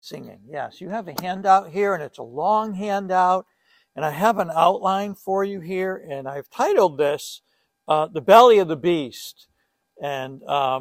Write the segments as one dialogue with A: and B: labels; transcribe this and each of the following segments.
A: singing. Yes, you have a handout here, and it's a long handout. And I have an outline for you here, and I've titled this, The Belly of the Beast. And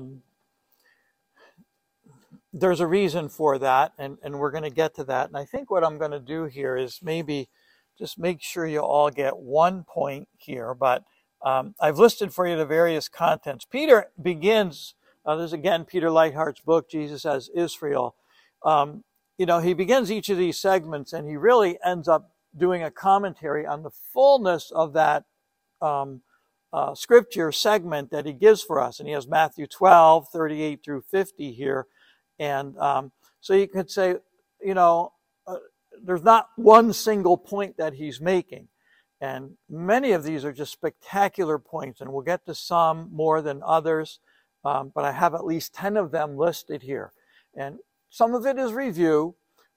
A: there's a reason for that, and we're going to get to that. And I think what I'm going to do here is maybe just make sure you all get one point here. But I've listed for you the various contents. Peter begins, this is again Peter Leithart's book, Jesus as Israel. He begins each of these segments, and he really ends up doing a commentary on the fullness of that scripture segment that he gives for us. And he has Matthew 12, 38 through 50 here. And so you could say, there's not one single point that he's making. And many of these are just spectacular points, and we'll get to some more than others. But I have at least 10 of them listed here. And some of it is review.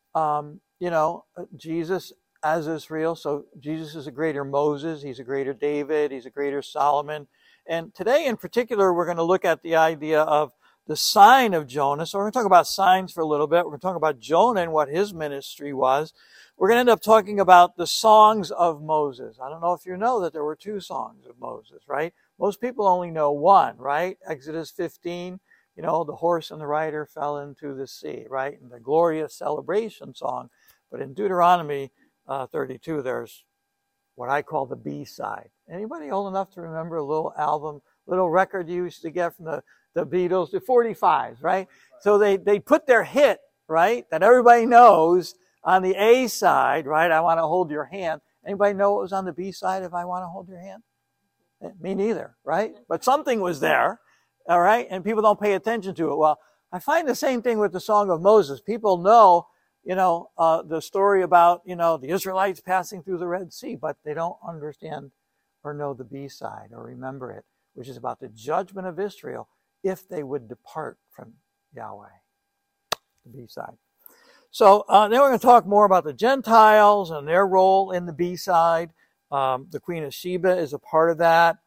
A: Jesus as Israel. So Jesus is a greater Moses. He's a greater David. He's a greater Solomon. And today in particular, we're going to look at the idea of the sign of Jonah. So we're going to talk about signs for a little bit. We're going to talk about Jonah and what his ministry was. We're going to end up talking about the songs of Moses. I don't know if you know that there were 2 songs of Moses, right? Most people only know one, right? Exodus 15, the horse and the rider fell into the sea, right? And the glorious celebration song. But in Deuteronomy 32, there's what I call the B-side. Anybody old enough to remember a little album, little record you used to get from the Beatles, the 45s, right? So they put their hit, right, that everybody knows on the A side, right? I want to hold your hand. Anybody know what was on the B side of I want to hold your hand? Me neither, right? But something was there, all right? And people don't pay attention to it. Well, I find the same thing with the Song of Moses. People know, the story about, the Israelites passing through the Red Sea, but they don't understand or know the B side or remember it, which is about the judgment of Israel if they would depart from Yahweh, the B-side. So then we're going to talk more about the Gentiles and their role in the B-side. The Queen of Sheba is a part of that.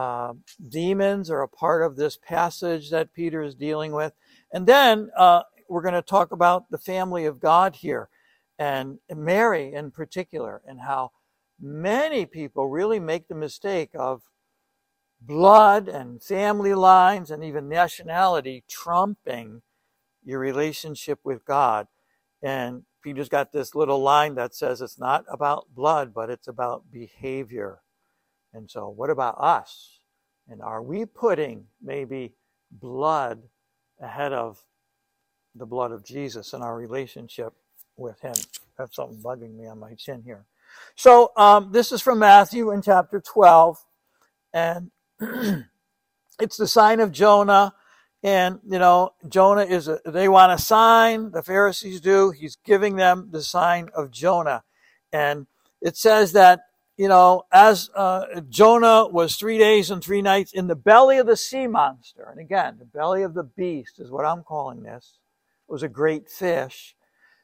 A: Demons are a part of this passage that Peter is dealing with. And then we're going to talk about the family of God here, and Mary in particular, and how many people really make the mistake of blood and family lines and even nationality trumping your relationship with God. And Peter's got this little line that says it's not about blood, but it's about behavior. And so what about us? And are we putting maybe blood ahead of the blood of Jesus in our relationship with him? I have something bugging me on my chin here. So this is from Matthew in chapter 12. And it's the sign of Jonah. And, Jonah they want a sign. The Pharisees do. He's giving them the sign of Jonah. And it says that, as Jonah was 3 days and 3 nights in the belly of the sea monster. And again, the belly of the beast is what I'm calling this. It was a great fish.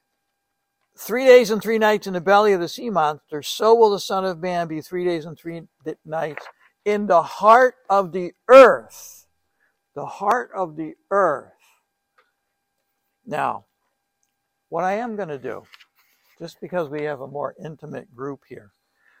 A: 3 days and 3 nights in the belly of the sea monster. So will the Son of Man be 3 days and 3 nights in the heart of the earth. The heart of the earth. Now, what I am going to do, just because we have a more intimate group here,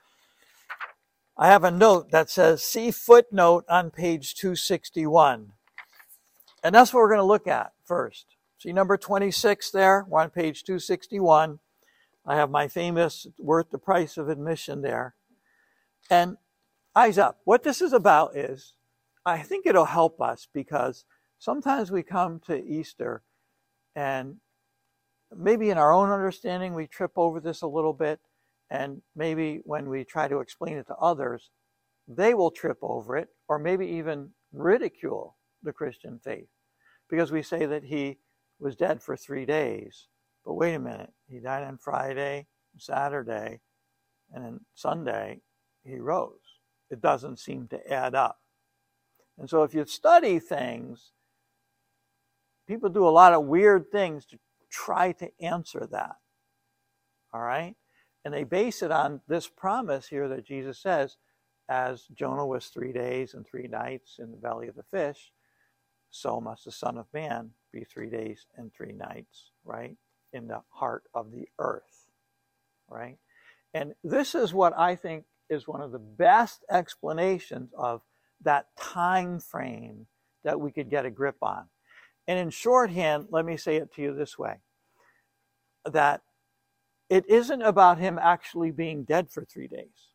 A: I have a note that says, see footnote on page 261. And that's what we're going to look at first. See number 26 there? We're on page 261. I have my famous worth the price of admission there. And eyes up. What this is about is, I think it'll help us because sometimes we come to Easter and maybe in our own understanding we trip over this a little bit, and maybe when we try to explain it to others, they will trip over it or maybe even ridicule the Christian faith because we say that he was dead for 3 days. But wait a minute, he died on Friday, Saturday, and then Sunday he rose. It doesn't seem to add up. And so if you study things, people do a lot of weird things to try to answer that. All right? And they base it on this promise here that Jesus says, as Jonah was 3 days and 3 nights in the belly of the fish, so must the Son of Man be 3 days and 3 nights, right? in the heart of the earth, right? And this is what I think is one of the best explanations of that time frame that we could get a grip on. And in shorthand, let me say it to you this way, that it isn't about him actually being dead for 3 days.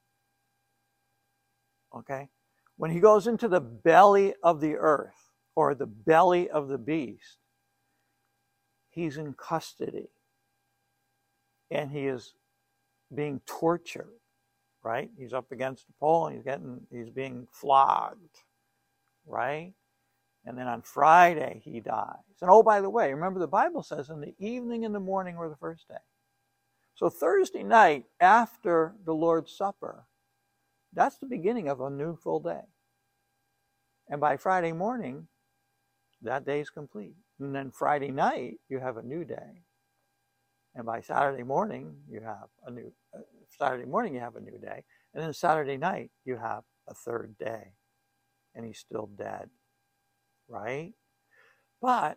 A: Okay? When he goes into the belly of the earth, or the belly of the beast, he's in custody. And he is being tortured, right? He's up against the pole and he's being flogged, right? And then on Friday, he dies. And oh, by the way, remember the Bible says in the evening and the morning were the first day. So Thursday night after the Lord's Supper, that's the beginning of a new full day. And by Friday morning, that day is complete. And then Friday night, you have a new day. And by Saturday morning, you have a new day. And then Saturday night, you have a third day. And he's still dead. Right? But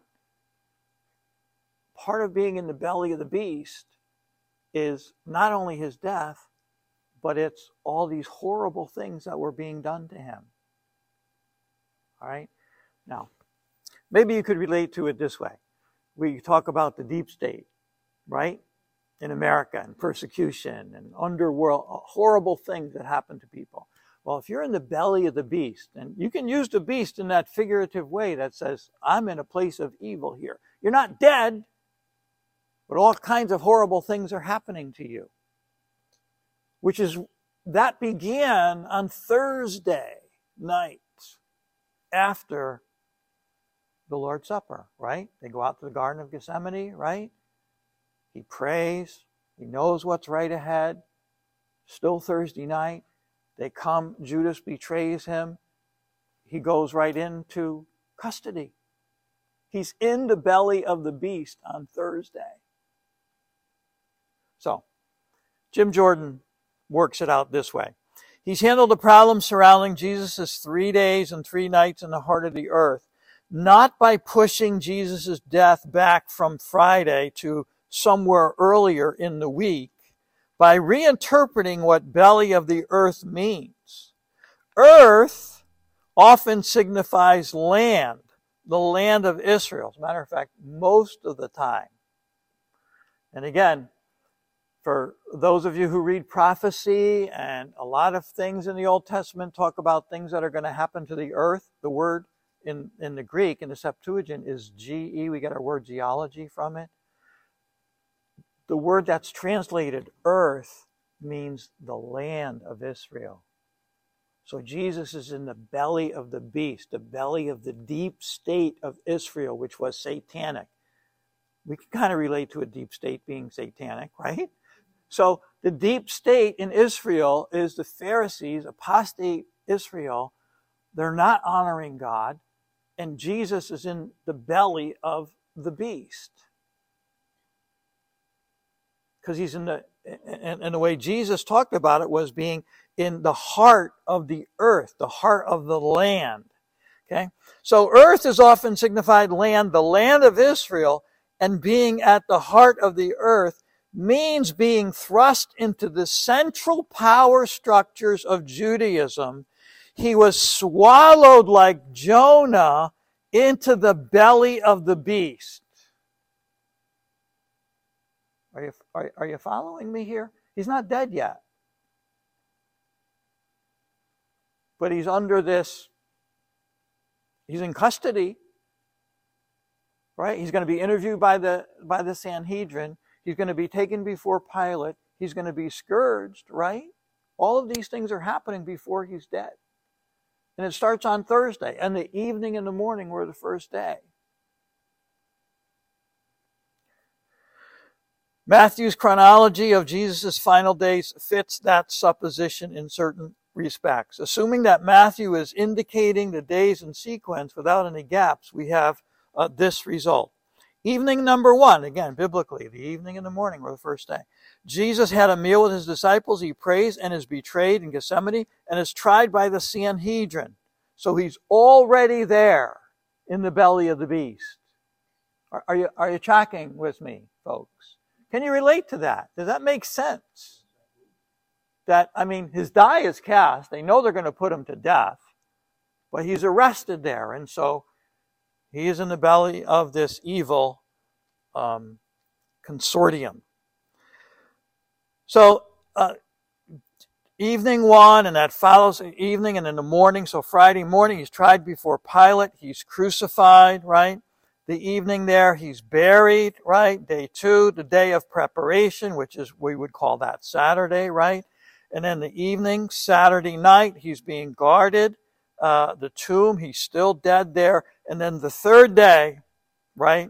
A: part of being in the belly of the beast is not only his death, but it's all these horrible things that were being done to him. All right? Now, maybe you could relate to it this way. We talk about the deep state, right? In America, and persecution and underworld, horrible things that happen to people. Well, if you're in the belly of the beast, and you can use the beast in that figurative way that says, I'm in a place of evil here. You're not dead, but all kinds of horrible things are happening to you. That began on Thursday night after the Lord's Supper, right? They go out to the Garden of Gethsemane, right? He prays. He knows what's right ahead. Still Thursday night. They come, Judas betrays him. He goes right into custody. He's in the belly of the beast on Thursday. So, Jim Jordan works it out this way. He's handled the problem surrounding Jesus' 3 days and 3 nights in the heart of the earth, not by pushing Jesus' death back from Friday to somewhere earlier in the week, by reinterpreting what belly of the earth means. Earth often signifies land, the land of Israel. As a matter of fact, most of the time. And again, for those of you who read prophecy, and a lot of things in the Old Testament talk about things that are going to happen to the earth, the word in the Greek, in the Septuagint, is ge. We get our word geology from it. The word that's translated earth means the land of Israel. So Jesus is in the belly of the beast, the belly of the deep state of Israel, which was satanic. We can kind of relate to a deep state being satanic, right? So the deep state in Israel is the Pharisees, apostate Israel. They're not honoring God, and Jesus is in the belly of the beast. Because he's in the way Jesus talked about it was being in the heart of the earth, the heart of the land. Okay? So earth is often signified land, the land of Israel, and being at the heart of the earth means being thrust into the central power structures of Judaism. He was swallowed like Jonah into the belly of the beast. Are you following me here? He's not dead yet. But he's under this, he's in custody, right? He's going to be interviewed by the Sanhedrin. He's going to be taken before Pilate. He's going to be scourged, right? All of these things are happening before he's dead. And it starts on Thursday, and the evening and the morning were the first day. Matthew's chronology of Jesus' final days fits that supposition in certain respects. Assuming that Matthew is indicating the days in sequence without any gaps, we have this result. Evening number 1, again, biblically, the evening and the morning were the first day. Jesus had a meal with his disciples. He prays and is betrayed in Gethsemane and is tried by the Sanhedrin. So he's already there in the belly of the beast. Are you tracking with me, folks? Can you relate to that? Does that make sense? That, I mean, his die is cast. They know they're going to put him to death, but he's arrested there. And so he is in the belly of this evil consortium. So evening one, and that follows evening, and in the morning, so Friday morning, he's tried before Pilate. He's crucified, right? The evening there, he's buried, right? Day two, the day of preparation, which is, we would call that Saturday, right? And then the evening, Saturday night, he's being guarded. The tomb, he's still dead there. And then the third day, right,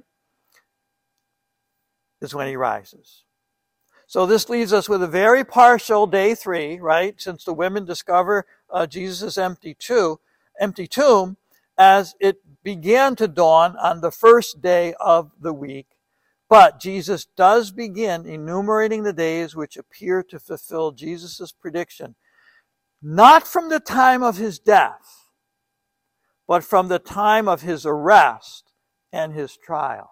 A: is when he rises. So this leaves us with a very partial day three, right? Since the women discover Jesus' empty tomb, as it began to dawn on the first day of the week. But Jesus does begin enumerating the days which appear to fulfill Jesus' prediction, not from the time of his death, but from the time of his arrest and his trial.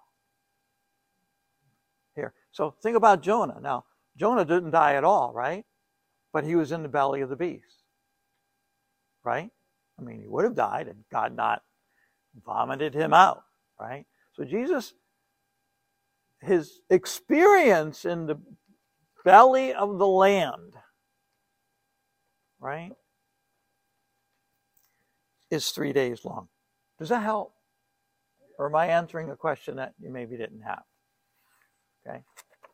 A: Here. So think about Jonah. Now, Jonah didn't die at all, right? But he was in the belly of the beast. Right? I mean, he would have died had God not vomited him out, right? So Jesus, his experience in the belly of the land, right, is 3 days long. Does that help? Or am I answering a question that you maybe didn't have? Okay.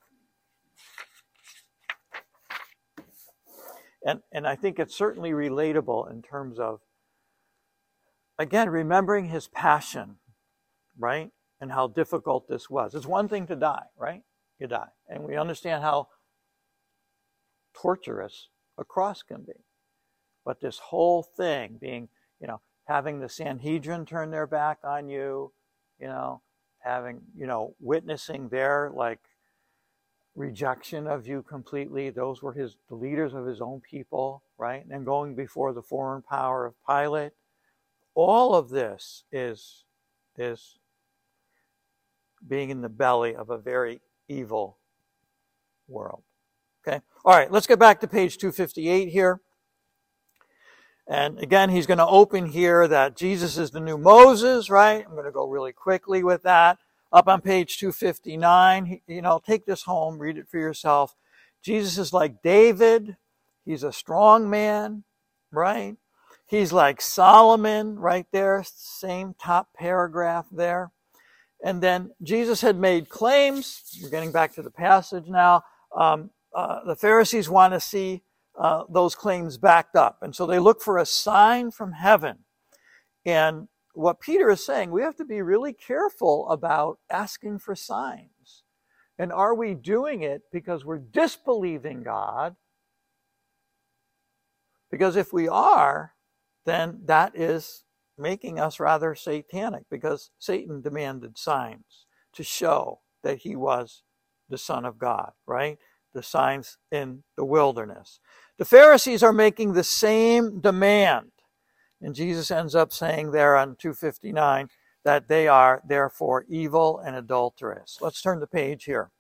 A: And I think it's certainly relatable in terms of, again, remembering his passion, right? And how difficult this was. It's one thing to die, right? You die. And we understand how torturous a cross can be. But this whole thing being, having the Sanhedrin turn their back on you, having, witnessing their, rejection of you completely. Those were the leaders of his own people, right? And then going before the foreign power of Pilate. All of this is being in the belly of a very evil world. Okay? All right, let's get back to page 258 here. And again, he's going to open here that Jesus is the new Moses, right? I'm going to go really quickly with that. Up on page 259, take this home, read it for yourself. Jesus is like David. He's a strong man, right? He's like Solomon right there, same top paragraph there. And then Jesus had made claims. We're getting back to the passage now. The Pharisees want to see those claims backed up. And so they look for a sign from heaven. And what Peter is saying, we have to be really careful about asking for signs. And are we doing it because we're disbelieving God? Because if we are, then that is making us rather satanic, because Satan demanded signs to show that he was the Son of God, right? The signs in the wilderness. The Pharisees are making the same demand. And Jesus ends up saying there on 259 that they are therefore evil and adulterous. Let's turn the page here.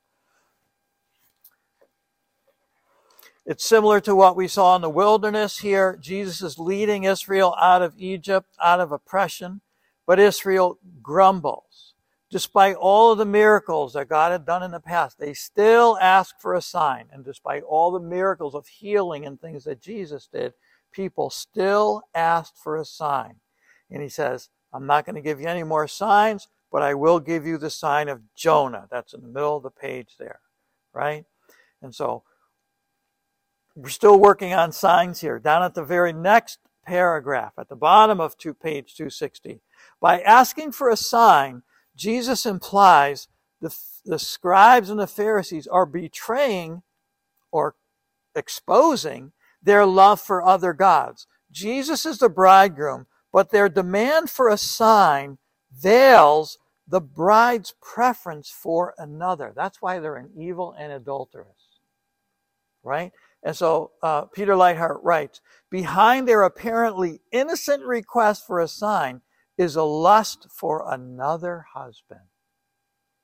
A: It's similar to what we saw in the wilderness here. Jesus is leading Israel out of Egypt, out of oppression, but Israel grumbles. Despite all of the miracles that God had done in the past, they still ask for a sign. And despite all the miracles of healing and things that Jesus did, people still asked for a sign. And he says, I'm not going to give you any more signs, but I will give you the sign of Jonah. That's in the middle of the page there, right? And so we're still working on signs here. Down at the very next paragraph, at the bottom of page 260, by asking for a sign, Jesus implies the scribes and the Pharisees are betraying or exposing their love for other gods. Jesus is the bridegroom, but their demand for a sign veils the bride's preference for another. That's why they're an evil and adulterous, right? And so Peter Leithart writes, behind their apparently innocent request for a sign is a lust for another husband.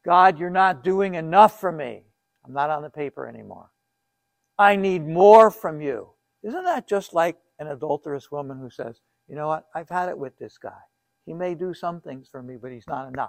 A: God, you're not doing enough for me. I'm not on the paper anymore. I need more from you. Isn't that just like an adulterous woman who says, you know what, I've had it with this guy. He may do some things for me, but he's not enough.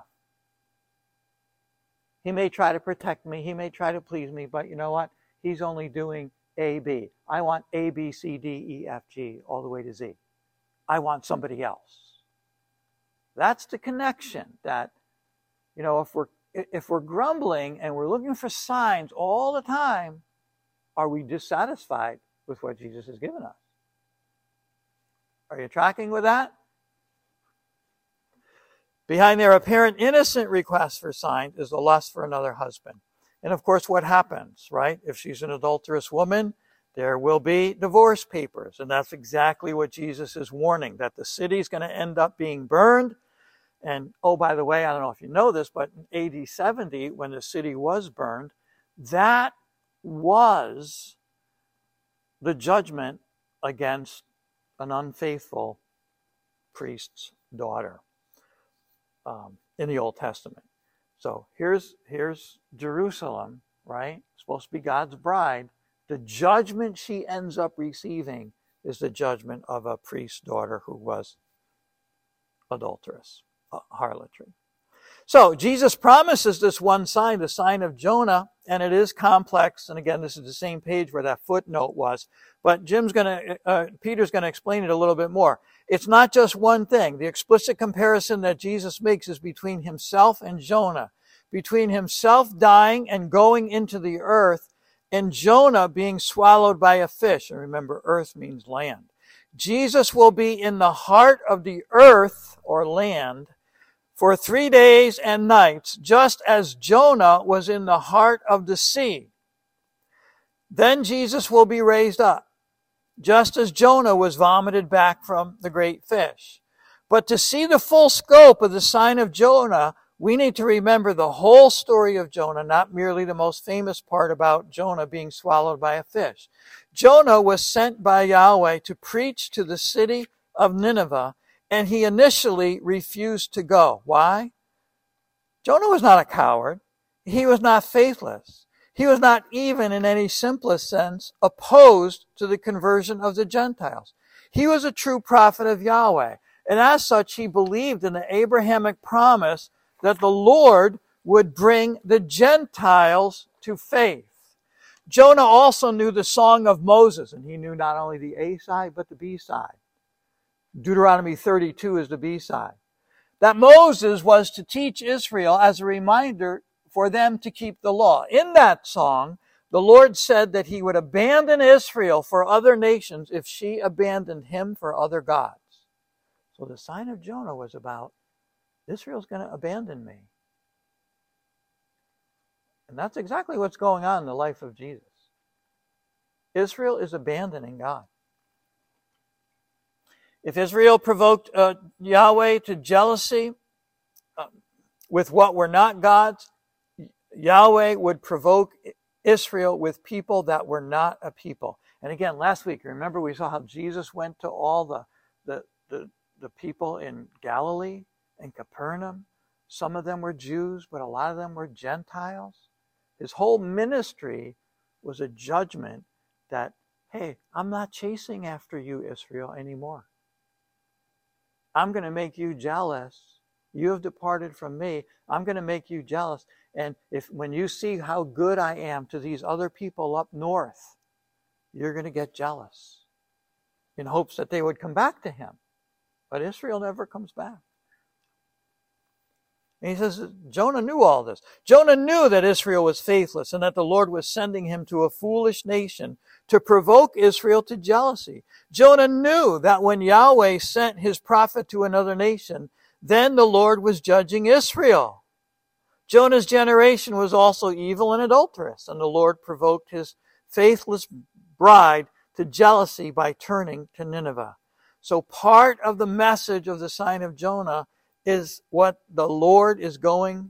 A: He may try to protect me. He may try to please me, but you know what? He's only doing A, B. I want A, B, C, D, E, F, G, all the way to Z. I want somebody else. That's the connection that, you know, if we're grumbling and we're looking for signs all the time, are we dissatisfied with what Jesus has given us? Are you tracking with that? Behind their apparent innocent request for signs is the lust for another husband. And of course, what happens, right? If she's an adulterous woman, there will be divorce papers. And that's exactly what Jesus is warning, that the city's going to end up being burned. And, oh, by the way, I don't know if you know this, but in AD 70, when the city was burned, that was the judgment against an unfaithful priest's daughter in the Old Testament. So here's Jerusalem, right? Supposed to be God's bride. The judgment she ends up receiving is the judgment of a priest's daughter who was adulterous, harlotry. So Jesus promises this one sign, the sign of Jonah, and it is complex. And again, this is the same page where that footnote was. But Peter's going to explain it a little bit more. It's not just one thing. The explicit comparison that Jesus makes is between himself and Jonah, between himself dying and going into the earth, and Jonah being swallowed by a fish. And remember, earth means land. Jesus will be in the heart of the earth or land for 3 days and nights, just as Jonah was in the heart of the sea. Then Jesus will be raised up, just as Jonah was vomited back from the great fish. But to see the full scope of the sign of Jonah, we need to remember the whole story of Jonah, not merely the most famous part about Jonah being swallowed by a fish. Jonah was sent by Yahweh to preach to the city of Nineveh, and he initially refused to go. Why? Jonah was not a coward. He was not faithless. He was not even, in any simplest sense, opposed to the conversion of the Gentiles. He was a true prophet of Yahweh. And as such, he believed in the Abrahamic promise that the Lord would bring the Gentiles to faith. Jonah also knew the Song of Moses, and he knew not only the A side, but the B side. Deuteronomy 32 is the B side. That Moses was to teach Israel as a reminder for them to keep the law. In that song, the Lord said that he would abandon Israel for other nations if she abandoned him for other gods. So the sign of Jonah was about, Israel's going to abandon me. And that's exactly what's going on in the life of Jesus. Israel is abandoning God. If Israel provoked Yahweh to jealousy with what were not God's, Yahweh would provoke Israel with people that were not a people. And again, last week, remember we saw how Jesus went to all the people in Galilee and Capernaum. Some of them were Jews, but a lot of them were Gentiles. His whole ministry was a judgment that, hey, I'm not chasing after you, Israel, anymore. I'm going to make you jealous. You have departed from me. I'm going to make you jealous. And when you see how good I am to these other people up north, you're going to get jealous in hopes that they would come back to him. But Israel never comes back. And he says, Jonah knew all this. Jonah knew that Israel was faithless and that the Lord was sending him to a foolish nation to provoke Israel to jealousy. Jonah knew that when Yahweh sent his prophet to another nation, then the Lord was judging Israel. Jonah's generation was also evil and adulterous, and the Lord provoked his faithless bride to jealousy by turning to Nineveh. So part of the message of the sign of Jonah is what the Lord is going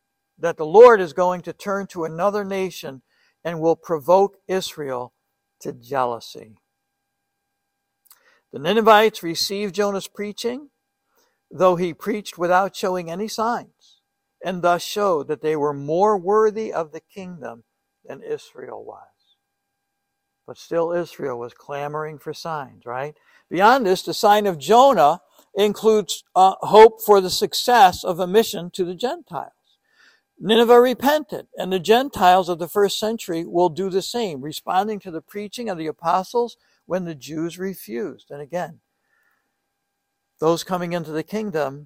A: to turn to another nation and will provoke Israel to jealousy. The Ninevites received Jonah's preaching, though he preached without showing any signs. and thus showed that they were more worthy of the kingdom than Israel was. But still Israel was clamoring for signs, right? Beyond this, the sign of Jonah includes hope for the success of a mission to the Gentiles. Nineveh repented, and the Gentiles of the first century will do the same, responding to the preaching of the apostles when the Jews refused. And again, those coming into the kingdom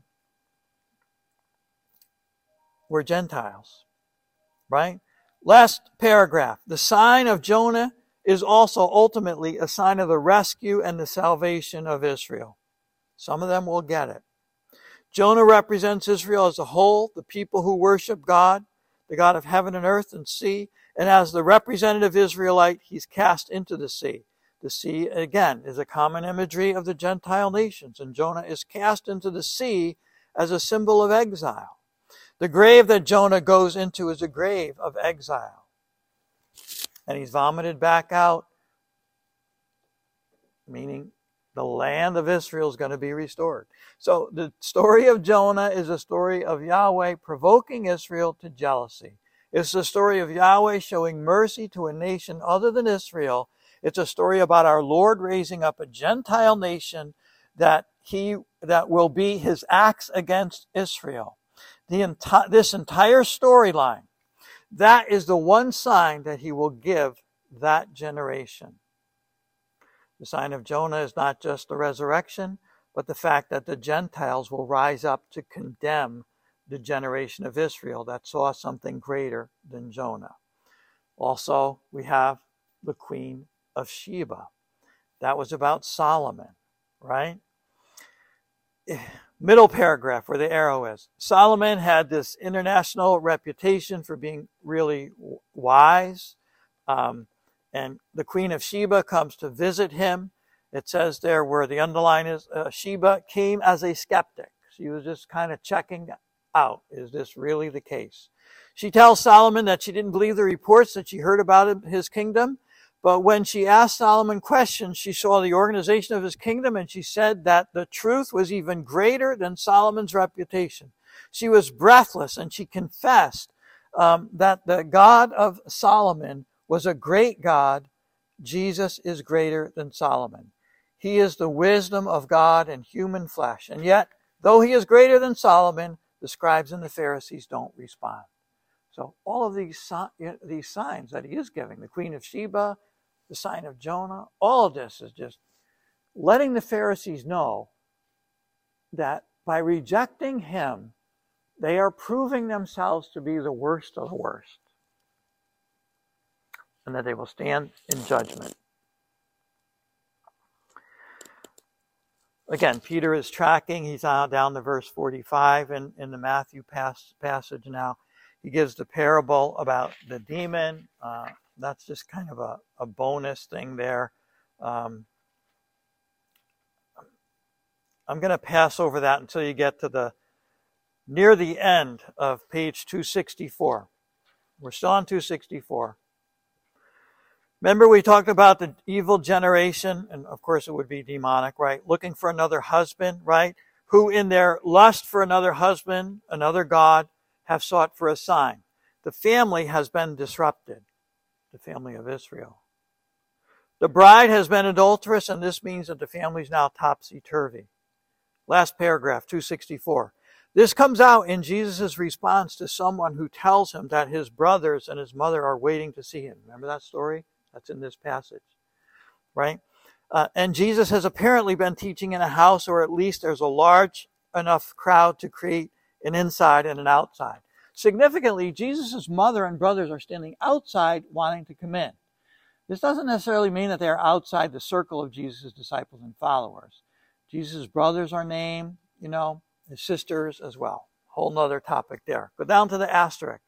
A: were Gentiles, right? Last paragraph. The sign of Jonah is also ultimately a sign of the rescue and the salvation of Israel. Some of them will get it. Jonah represents Israel as a whole, the people who worship God, the God of heaven and earth and sea, and as the representative Israelite, he's cast into the sea. The sea, again, is a common imagery of the Gentile nations, and Jonah is cast into the sea as a symbol of exile. The grave that Jonah goes into is a grave of exile. And he's vomited back out, meaning the land of Israel is going to be restored. So the story of Jonah is a story of Yahweh provoking Israel to jealousy. It's the story of Yahweh showing mercy to a nation other than Israel. It's a story about our Lord raising up a Gentile nation that will be his axe against Israel. This entire storyline, that is the one sign that he will give that generation. The sign of Jonah is not just the resurrection, but the fact that the Gentiles will rise up to condemn the generation of Israel that saw something greater than Jonah. Also, we have the Queen of Sheba. That was about Solomon, right? Middle paragraph where the arrow is. Solomon had this international reputation for being really wise. And the Queen of Sheba comes to visit him. It says there where the underline is, Sheba came as a skeptic. She was just kind of checking out. Is this really the case? She tells Solomon that she didn't believe the reports that she heard about his kingdom. But when she asked Solomon questions, she saw the organization of his kingdom, and she said that the truth was even greater than Solomon's reputation. She was breathless, and she confessed that the God of Solomon was a great God. Jesus is greater than Solomon. He is the wisdom of God in human flesh. And yet, though he is greater than Solomon, the scribes and the Pharisees don't respond. So all of these signs that he is giving, the Queen of Sheba, the sign of Jonah, all of this is just letting the Pharisees know that by rejecting him, they are proving themselves to be the worst of the worst, and that they will stand in judgment. Again, Peter is tracking. He's down to verse 45 in the Matthew passage now. He gives the parable about the demon. That's just kind of a bonus thing there. I'm going to pass over that until you get to near the end of page 264. We're still on 264. Remember we talked about the evil generation, and of course it would be demonic, right? Looking for another husband, right? Who in their lust for another husband, another god, have sought for a sign. The family has been disrupted, the family of Israel. The bride has been adulterous, and this means that the family is now topsy-turvy. Last paragraph, 264. This comes out in Jesus' response to someone who tells him that his brothers and his mother are waiting to see him. Remember that story? That's in this passage, right? And Jesus has apparently been teaching in a house, or at least there's a large enough crowd to create an inside and an outside. Significantly, Jesus' mother and brothers are standing outside wanting to come in. This doesn't necessarily mean that they are outside the circle of Jesus' disciples and followers. Jesus' brothers are named, his sisters as well. Whole nother topic there. Go down to the asterisk.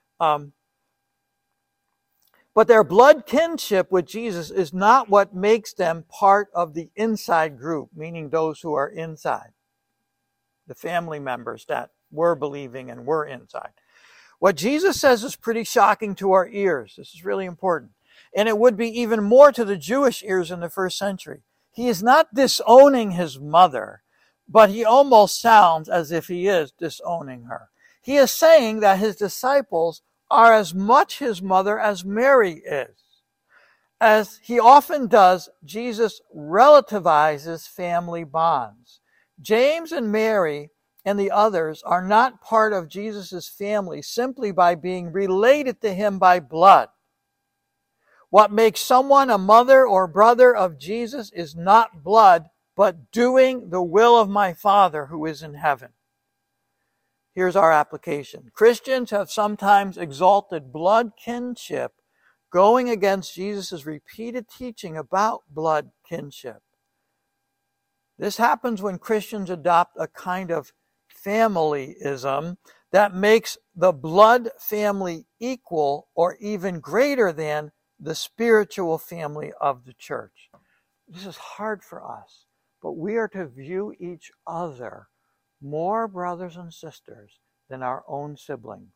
A: But their blood kinship with Jesus is not what makes them part of the inside group, meaning those who are inside, the family members that were believing and were inside. What Jesus says is pretty shocking to our ears. This is really important. And it would be even more to the Jewish ears in the first century. He is not disowning his mother, but he almost sounds as if he is disowning her. He is saying that his disciples are as much his mother as Mary is. As he often does, Jesus relativizes family bonds. James and Mary and the others are not part of Jesus' family simply by being related to him by blood. What makes someone a mother or brother of Jesus is not blood, but doing the will of my Father who is in heaven. Here's our application. Christians have sometimes exalted blood kinship, going against Jesus' repeated teaching about blood kinship. This happens when Christians adopt a kind of familyism that makes the blood family equal or even greater than the spiritual family of the church. This is hard for us, but we are to view each other more brothers and sisters than our own siblings.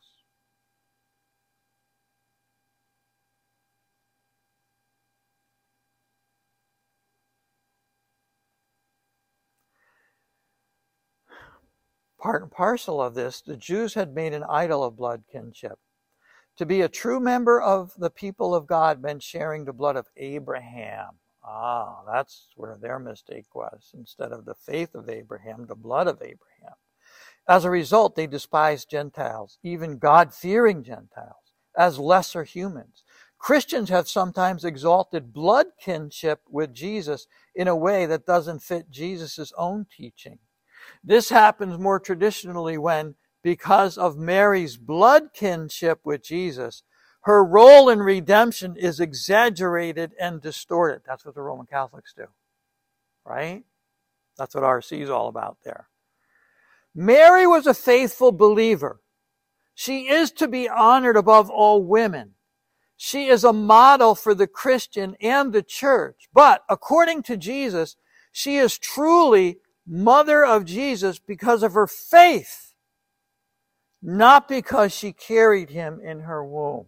A: Part and parcel of this, the Jews had made an idol of blood kinship. To be a true member of the people of God meant sharing the blood of Abraham. That's where their mistake was. Instead of the faith of Abraham, the blood of Abraham. As a result, they despised Gentiles, even God-fearing Gentiles, as lesser humans. Christians have sometimes exalted blood kinship with Jesus in a way that doesn't fit Jesus' own teaching. This happens more traditionally when, because of Mary's blood kinship with Jesus, her role in redemption is exaggerated and distorted. That's what the Roman Catholics do, right? That's what RC is all about there. Mary was a faithful believer. She is to be honored above all women. She is a model for the Christian and the church. But according to Jesus, she is truly mother of Jesus because of her faith, not because she carried him in her womb.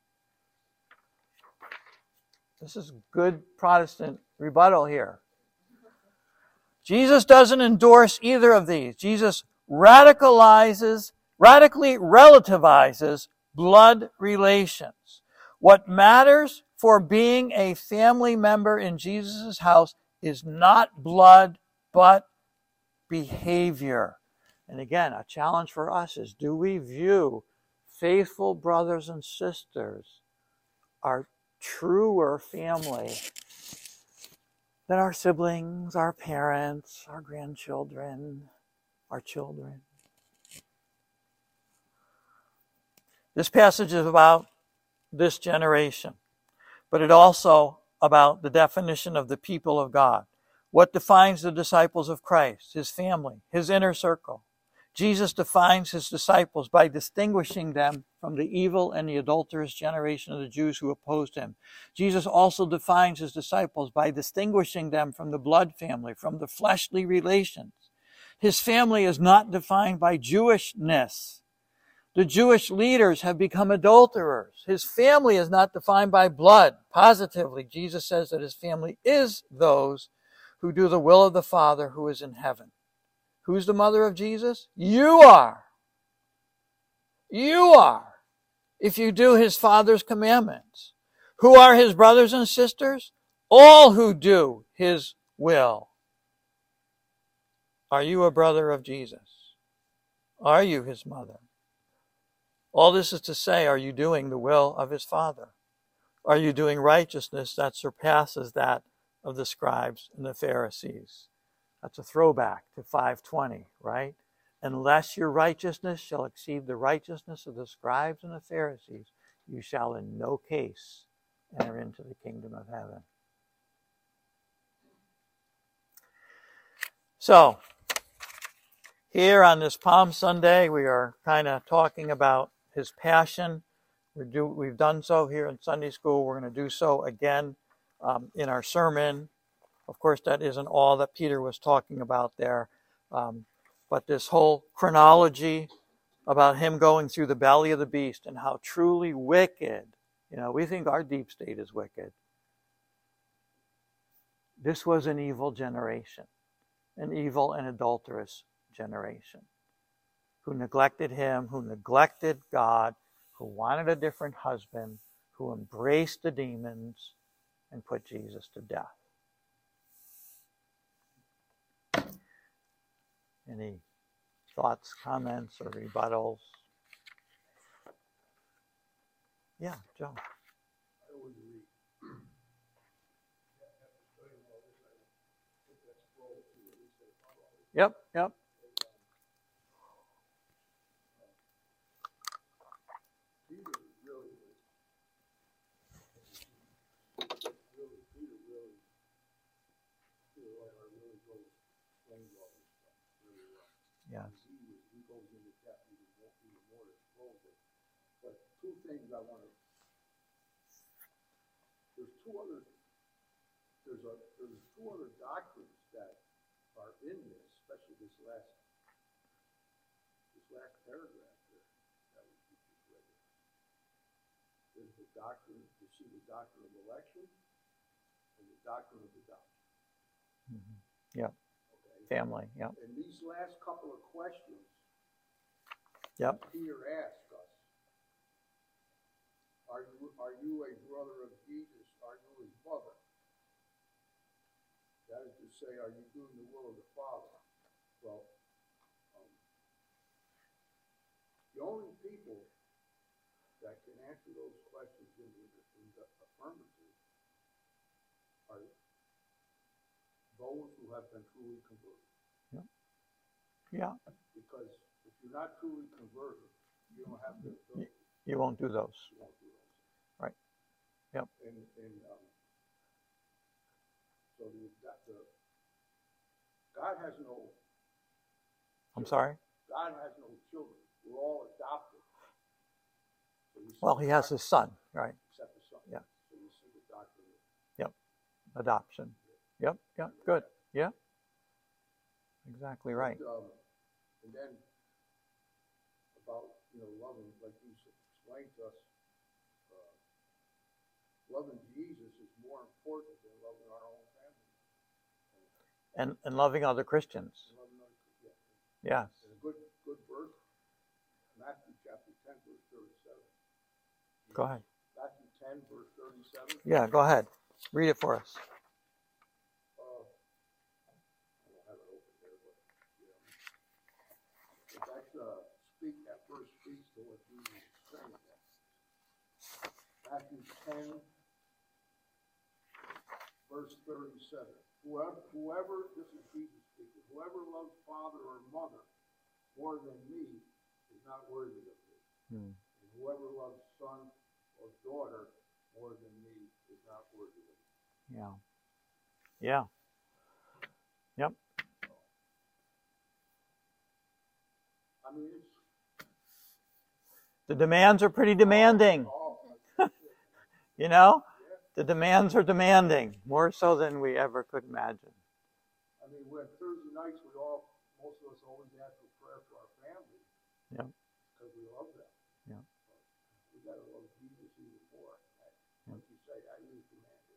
A: This is good Protestant rebuttal here. Jesus doesn't endorse either of these. Jesus radically relativizes blood relations. What matters for being a family member in Jesus' house is not blood, but behavior. And again, a challenge for us is, do we view faithful brothers and sisters, our truer family, than our siblings, our parents, our grandchildren, our children? This passage is about this generation, but it also about the definition of the people of God. What defines the disciples of Christ? His family, his inner circle. Jesus defines his disciples by distinguishing them from the evil and the adulterous generation of the Jews who opposed him. Jesus also defines his disciples by distinguishing them from the blood family, from the fleshly relations. His family is not defined by Jewishness. The Jewish leaders have become adulterers. His family is not defined by blood. Positively, Jesus says that his family is those who do the will of the Father who is in heaven. Who's the mother of Jesus? You are. You are, if you do his Father's commandments. Who are his brothers and sisters? All who do his will. Are you a brother of Jesus? Are you his mother? All this is to say, are you doing the will of his Father? Are you doing righteousness that surpasses that of the scribes and the Pharisees? That's a throwback to 5:20, right? Unless your righteousness shall exceed the righteousness of the scribes and the Pharisees, you shall in no case enter into the kingdom of heaven. So, here on this Palm Sunday, we are kind of talking about his passion. We've done so here in Sunday school. We're going to do so again in our sermon. Of course, that isn't all that Peter was talking about there. But this whole chronology about him going through the belly of the beast and how truly wicked, we think our deep state is wicked. This was an evil generation, an evil and adulterous generation. who neglected him, who neglected God, who wanted a different husband, who embraced the demons and put Jesus to death. Any thoughts, comments, or rebuttals? Yeah, Joe. Yep, yep. Yes.
B: He goes into depth even more to expose it. But two things I want to. There's two other doctrines that are in this, especially this last paragraph there that we just read. There's the doctrine, you see the doctrine of election and the doctrine of adoption.
A: Mm-hmm. Yep. Okay. Family. Yep.
B: And these last couple of questions,
A: yep,
B: Peter asked us, are you a brother of Jesus? Are you his mother? That is to say, are you doing the will of the Father? Well, the only people that can answer those questions in the affirmative are those who have been truly converted.
A: Yeah. Yeah.
B: Because if you're not truly converted, you don't have the ability.
A: You won't do those.
B: You won't do those.
A: Right. Yep.
B: So God has no.
A: I'm sorry?
B: God has no children. We're all adopted.
A: Well, he has his son, right?
B: Except the son.
A: Yeah.
B: So you see the doctrine.
A: Yep. Adoption. Yep. Yep. Good. Yeah. Exactly right.
B: And then about loving, like you explained to us, loving Jesus is more important than loving our own family.
A: And loving other Christians. Yes.
B: And a good verse, Matthew chapter 10, verse 37.
A: Go ahead.
B: Matthew 10, verse 37.
A: Yeah, go ahead. Read it for us.
B: I don't have it open there, but that verse speaks to what Jesus is saying there. Matthew 10, verse 37. Whoever, this is Jesus speaking, whoever loves father or mother more than me is not worthy of me. And whoever loves son or daughter more than me is not worthy of me.
A: Yeah. Yeah. Yep.
B: I mean,
A: the demands are pretty demanding. The demands are demanding, more so than we ever could imagine.
B: I mean, when Thursday nights, most of us always ask for prayer for our family.
A: Yeah.
B: Because we love them.
A: Yeah.
B: We got to love Jesus even more. Like you say, that is demanding.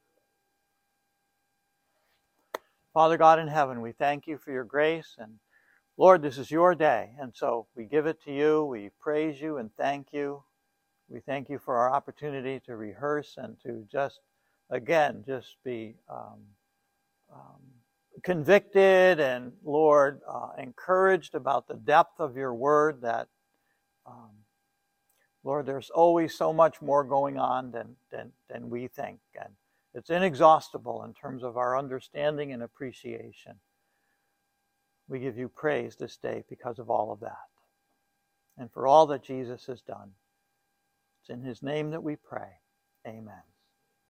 A: Father God in heaven, we thank you for your grace. And Lord, this is your day. And so we give it to you. We praise you and thank you. We thank you for our opportunity to rehearse and to just be convicted and, Lord, encouraged about the depth of your word that, Lord, there's always so much more going on than we think. And it's inexhaustible in terms of our understanding and appreciation. We give you praise this day because of all of that and for all that Jesus has done. It's in his name that we pray. Amen.